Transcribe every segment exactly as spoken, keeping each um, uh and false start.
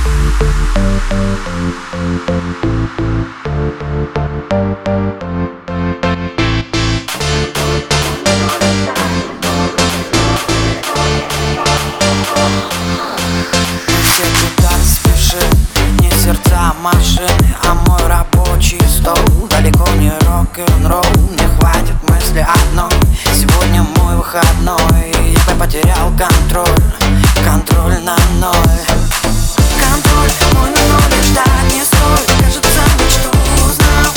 Машины, а мой рабочий стол. Далеко не рок-н-ролл, не хватит мысли одной. Сегодня мой выходной, я бы потерял контроль. Контроль на ноль. Контроль мой на ноль, ждать не стоит. Кажется, мечту узнал.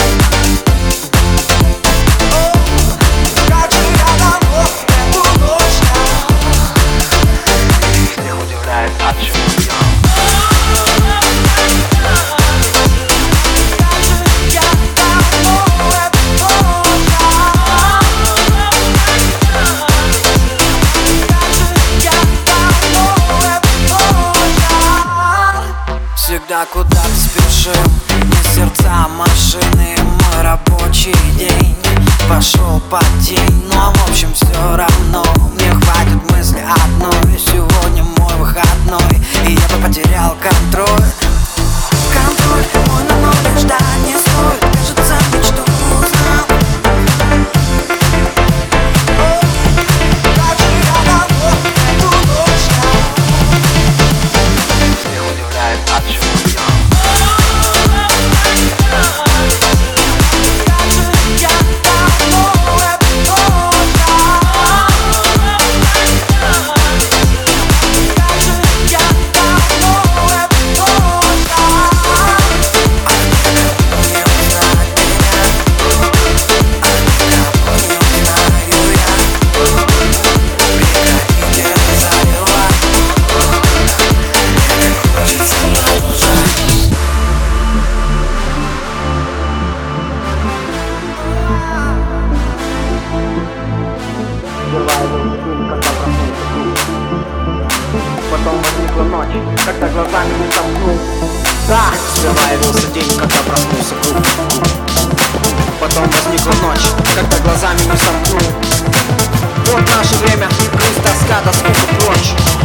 Как же я давно эту ночь ждал. Меня удивляет, от чего я. Всегда куда-то спешим, не сердца машины. Мой рабочий день пошел под тень. Но в общем все равно, мне хватит мысли одной. Сегодня мой выходной, и я бы потерял контроль. Контроль мой на ноль, ждать не стоит. Кажется, мечту узнал. Как же я давно эту ночь ждал. Меня удивляет, от чего я. Потом возникла ночь, когда глазами не сомкнул. Да, сперва явился день, когда проснулся круг. Потом возникла ночь, когда глазами не сомкнул. Вот наше время, грусть, тоска, да скука прочь.